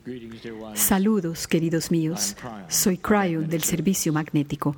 Saludos, queridos míos. Soy Cryon del Servicio Magnético.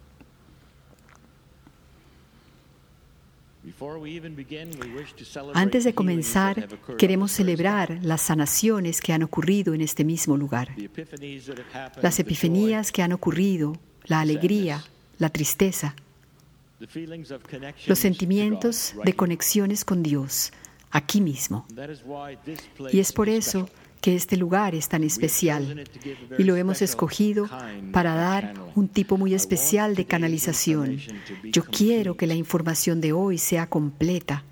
Antes de comenzar, queremos celebrar las sanaciones que han ocurrido en este mismo lugar. Las epifanías que han ocurrido, la alegría, la tristeza, los sentimientos de conexiones con Dios, aquí mismo. Y es por eso que este lugar es tan especial y lo hemos escogido para dar un tipo muy especial de canalización. Yo quiero que la información de hoy sea completa.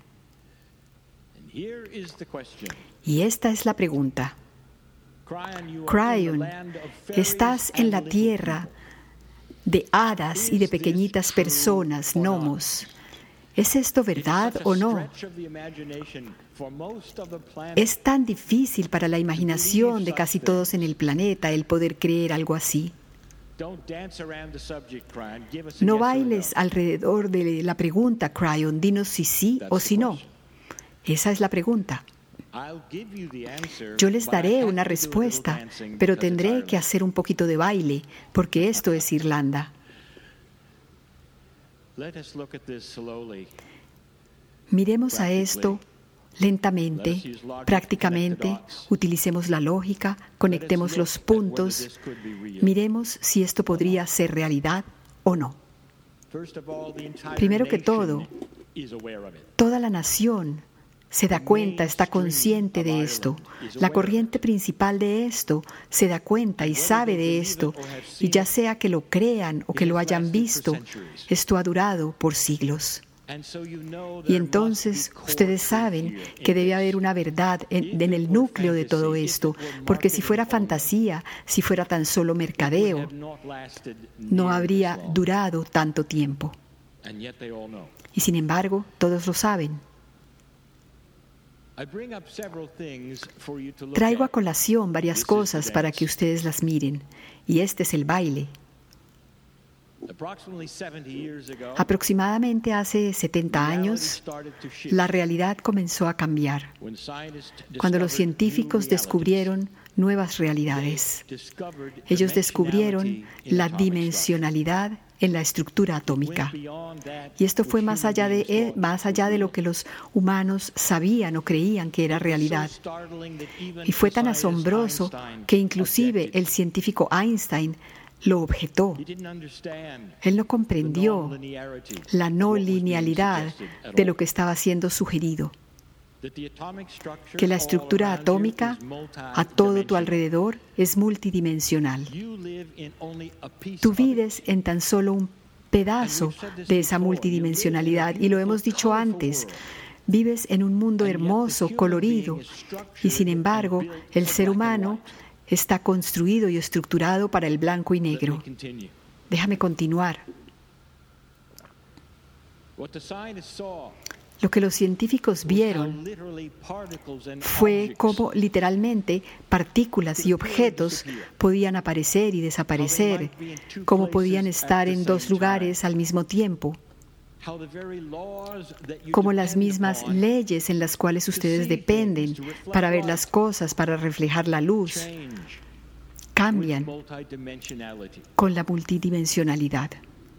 Y esta es la pregunta. Cryon, estás en la tierra de hadas y de pequeñitas personas, gnomos. ¿Es esto verdad o no? Es tan difícil para la imaginación de casi todos en el planeta el poder creer algo así. No bailes alrededor de la pregunta, Cryon. Dinos si sí o si no. Esa es la pregunta. Yo les daré una respuesta, pero tendré que hacer un poquito de baile, porque esto es Irlanda. Miremos a esto lentamente, prácticamente, utilicemos la lógica, conectemos los puntos, miremos si esto podría ser realidad o no. Primero que todo, toda la nación se da cuenta, está consciente de esto. La corriente principal de esto se da cuenta y sabe de esto, y ya sea que lo crean o que lo hayan visto, esto ha durado por siglos. Y entonces ustedes saben que debe haber una verdad en el núcleo de todo esto, porque si fuera fantasía, si fuera tan solo mercadeo, no habría durado tanto tiempo. Y sin embargo, todos lo saben. Traigo a colación varias cosas para que ustedes las miren, y este es el baile. Aproximadamente hace 70 años, la realidad comenzó a cambiar, cuando los científicos descubrieron nuevas realidades. Ellos descubrieron la dimensionalidad en la estructura atómica. Y esto fue más allá de lo que los humanos sabían o creían que era realidad. Y fue tan asombroso que inclusive el científico Einstein lo objetó. Él no comprendió la no linealidad de lo que estaba siendo sugerido. Que la estructura atómica a todo tu alrededor es multidimensional. Tú vives en tan solo un pedazo de esa multidimensionalidad, y lo hemos dicho antes. Vives en un mundo hermoso, colorido, y sin embargo, el ser humano está construido y estructurado para el blanco y negro. Déjame continuar. Lo que los científicos vieron fue cómo literalmente partículas y objetos podían aparecer y desaparecer, cómo podían estar en dos lugares al mismo tiempo, como las mismas leyes en las cuales ustedes dependen para ver las cosas, para reflejar la luz, cambian con la multidimensionalidad.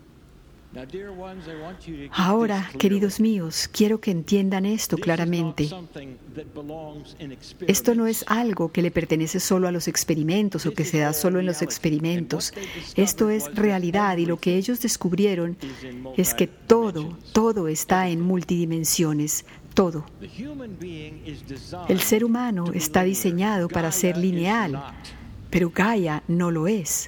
Ahora, queridos míos, quiero que entiendan esto claramente. Esto no es algo que le pertenece solo a los experimentos o que se da solo en los experimentos. Esto es realidad, y lo que ellos descubrieron es que todo está en multidimensiones. Todo. El ser humano está diseñado para ser lineal, pero Gaia no lo es.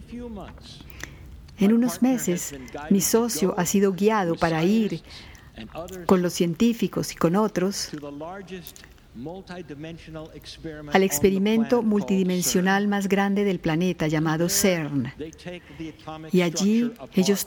En unos meses, mi socio ha sido guiado para ir con los científicos y con otros al experimento multidimensional más grande del planeta llamado CERN. Y allí ellos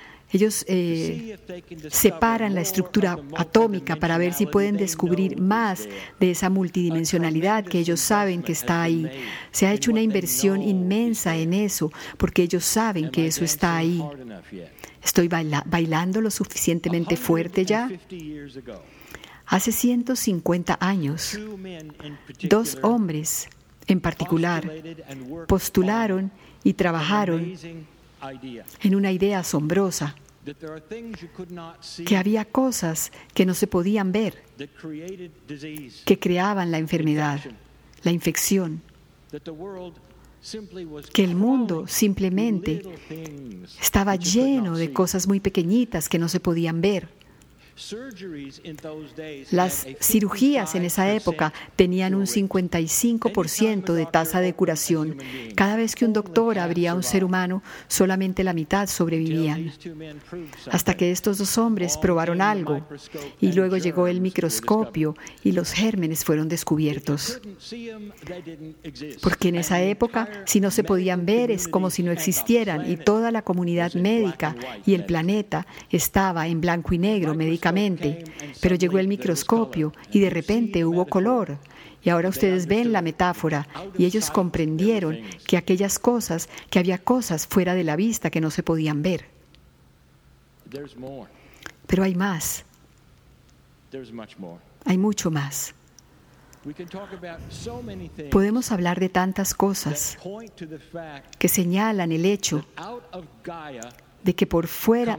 separan la estructura atómica para ver si pueden descubrir más de esa multidimensionalidad que ellos saben que está ahí. Se ha hecho una inversión inmensa en eso porque ellos saben que eso está ahí. ¿Estoy bailando lo suficientemente fuerte ya? Hace 150 años, dos hombres en particular, postularon y trabajaron en una idea asombrosa, que había cosas que no se podían ver, que creaban la enfermedad, la infección, que el mundo simplemente estaba lleno de cosas muy pequeñitas que no se podían ver. Las cirugías en esa época tenían un 55% de tasa de curación. Cada vez que un doctor abría a un ser humano, solamente la mitad sobrevivían. Hasta que estos dos hombres probaron algo, y luego llegó el microscopio y los gérmenes fueron descubiertos. Porque en esa época, si no se podían ver, es como si no existieran, y toda la comunidad médica y el planeta estaba en blanco y negro médicamente. Pero llegó el microscopio y de repente hubo color. Y ahora ustedes ven la metáfora y ellos comprendieron que había cosas fuera de la vista que no se podían ver. Pero hay más. Hay mucho más. Podemos hablar de tantas cosas que señalan el hecho de que por fuera,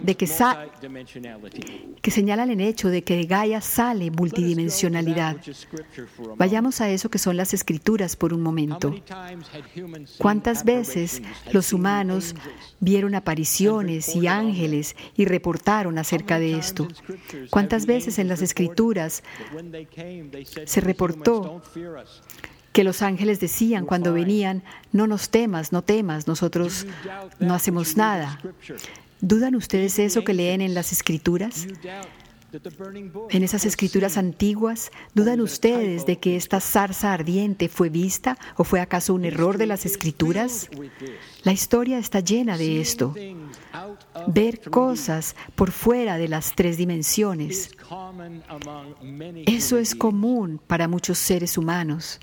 que señalan el hecho de que de Gaia sale multidimensionalidad. Vayamos a eso que son las Escrituras por un momento. ¿Cuántas veces los humanos vieron apariciones y ángeles y reportaron acerca de esto? ¿Cuántas veces en las Escrituras se reportó que los ángeles decían cuando venían: no nos temas, no temas, nosotros no hacemos nada? ¿Dudan ustedes eso que leen en las Escrituras? En esas Escrituras antiguas, ¿dudan ustedes de que esta zarza ardiente fue vista o fue acaso un error de las Escrituras? La historia está llena de esto. Ver cosas por fuera de las 3 dimensiones. Eso es común para muchos seres humanos.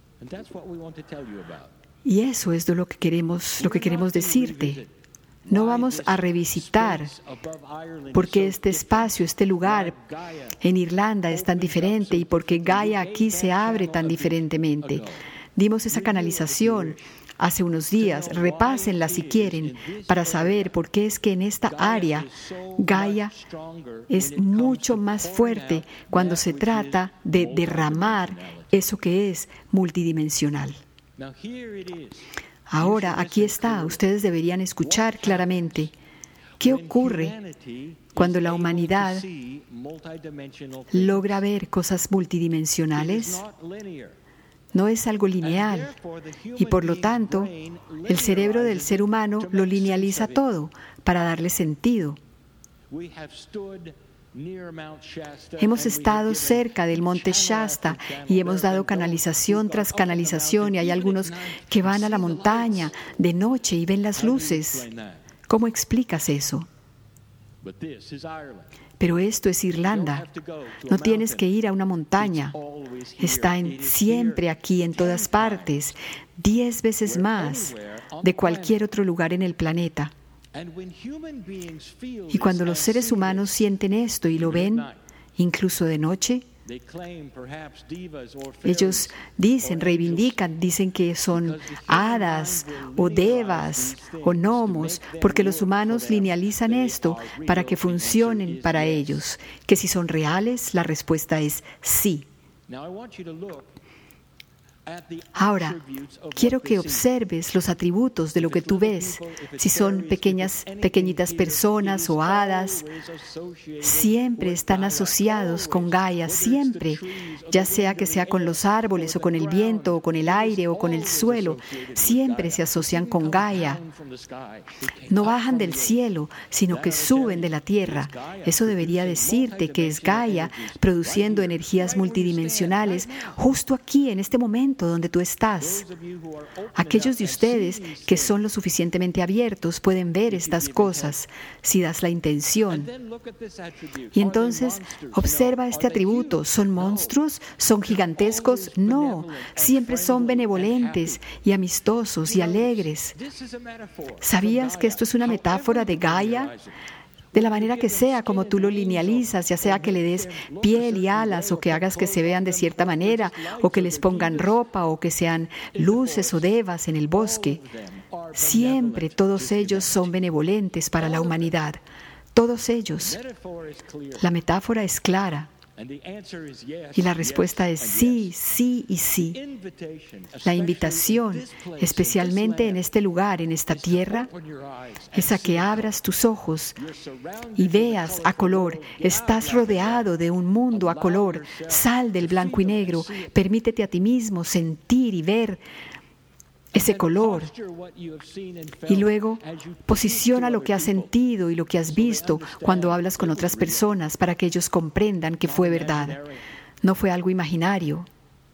Y eso es de lo que queremos decirte. No vamos a revisitar porque este espacio, este lugar en Irlanda es tan diferente y porque Gaia aquí se abre tan diferentemente. Dimos esa canalización hace unos días. Repásenla si quieren para saber por qué es que en esta área Gaia es mucho más fuerte cuando se trata de derramar eso que es multidimensional. Ahora, aquí está. Ustedes deberían escuchar claramente. ¿Qué ocurre cuando la humanidad logra ver cosas multidimensionales? No es algo lineal y por lo tanto el cerebro del ser humano lo linealiza todo para darle sentido. Hemos estado cerca del monte Shasta y hemos dado canalización tras canalización y hay algunos que van a la montaña de noche y ven las luces. ¿Cómo explicas eso? Pero esto es Irlanda. No tienes que ir a una montaña. Está siempre aquí, en todas partes, 10 veces más de cualquier otro lugar en el planeta. Y cuando los seres humanos sienten esto y lo ven, incluso de noche, ellos reivindican, dicen que son hadas o devas o gnomos, porque los humanos linealizan esto para que funcionen para ellos. Que si son reales, la respuesta es sí. Ahora, quiero que observes los atributos de lo que tú ves. Si son pequeñitas personas o hadas, siempre están asociados con Gaia, siempre, ya sea que sea con los árboles o con el viento o con el aire o con el suelo, siempre se asocian con Gaia. No bajan del cielo, sino que suben de la tierra. Eso debería decirte que es Gaia produciendo energías multidimensionales justo aquí, en este momento donde tú estás. Aquellos de ustedes que son lo suficientemente abiertos pueden ver estas cosas si das la intención. Y entonces observa este atributo. ¿Son monstruos? ¿Son gigantescos? No, siempre son benevolentes y amistosos y alegres. ¿Sabías que esto es una metáfora de Gaia? de la manera que sea, como tú lo linealizas, ya sea que le des piel y alas, o que hagas que se vean de cierta manera, o que les pongan ropa, o que sean luces o devas en el bosque. Siempre todos ellos son benevolentes para la humanidad. Todos ellos. La metáfora es clara. Y la respuesta es sí, sí y sí. La invitación, especialmente en este lugar, en esta tierra, es a que abras tus ojos y veas a color. Estás rodeado de un mundo a color. Sal del blanco y negro. Permítete a ti mismo sentir y ver ese color. Y luego posiciona lo que has sentido y lo que has visto cuando hablas con otras personas para que ellos comprendan que fue verdad. No fue algo imaginario,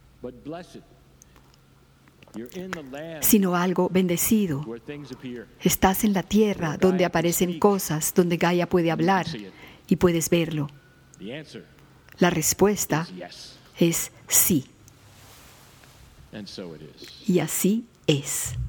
sino algo bendecido. Estás en la tierra donde aparecen cosas, donde Gaia puede hablar y puedes verlo. La respuesta es sí. Y así es.